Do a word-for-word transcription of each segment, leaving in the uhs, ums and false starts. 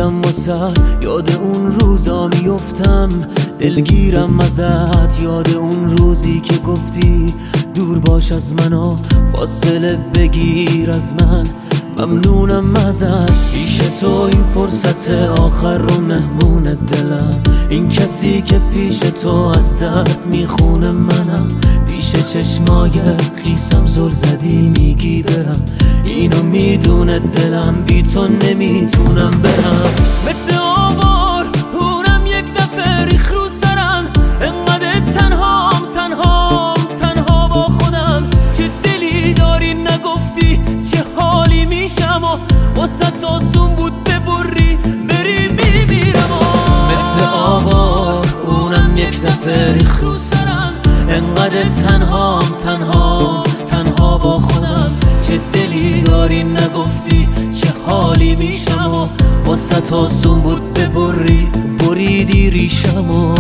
میمردم واسه یاد اون روزا میفتم، دلگیرم ازت یاد اون روزی که گفتی دور باش از من و فاصله بگیر از من. ممنونم ازت پیش تو این فرصت آخر رو مهمون دلم، این کسی که پیش تو از درد میخونه منم. پیش چشمای خیسم زل زدی میگی برم، اینو میدونه دلم بی تو نمیتونم برم. مثل آوار اونم یک دفعه ریخ رو سرم، انقدر تنهام تنهام تنها با خودم. چه دلی داری نگفتی چه حالی میشم و واسه آسون بود ببری بری میمیرم. مثل آوار اونم یک دفعه ریخ رو سرم، انقدر تنهام تنهام تنها با خودم. چه دلی داری نگفتی چه حالی میشم و واسه آسون بود ببری بریدی ریشمو.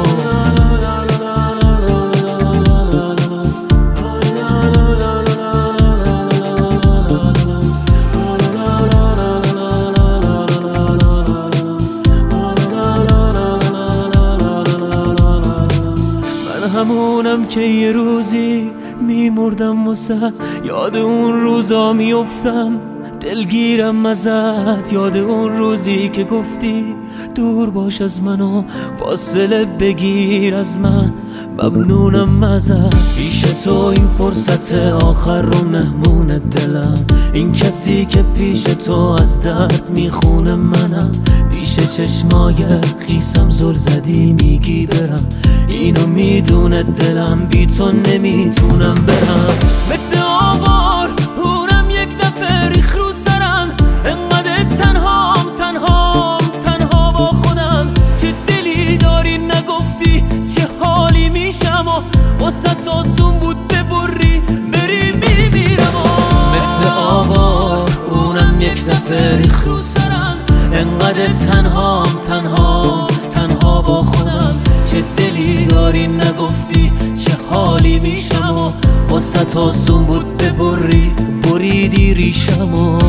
همونم که یه روزی میمردم واسه یاد اون روزا میفتم، دلگیرم ازت یاد اون روزی که گفتی دور باش از من و فاصله بگیر از من. ممنونم ازت پیش تو این فرصت آخر رو مهمون دلم، این کسی که پیش تو از درد میخونه منم. پیش چشمای خیسم زل زدی میگی برم، اینو میدونه دلم بی تو نمیتونم برم. مثل آوار اونم یک دفعه ریخ رو سرم، انقدر تنهام تنهام تنها با خودم. چه دلی داری نگفتی چه حالی میشم و واسه آسون بود ببری بری میمیرم. مثل آوار اونم یک دفعه ریخ رو سرم، انقدر تنهام تنهام تنها با خودم. چه دلی داری نگفتی چه حالی میشم و واسه آسون بود ببری بریدی ریشمو.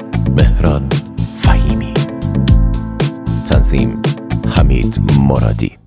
مهران فهیمی، تنظیم حمید مرادی.